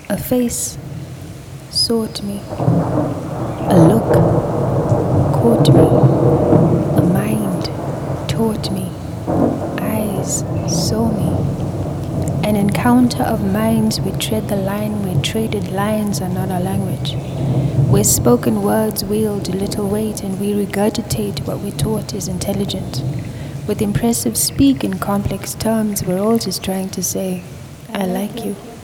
A face sought me, a look caught me, a mind taught me, eyes saw me. An encounter of minds, we tread the line where traded lines are not our language, where spoken words wield little weight and we regurgitate what we're taught is intelligent. With impressive speak in complex terms, we're all just trying to say, I like you.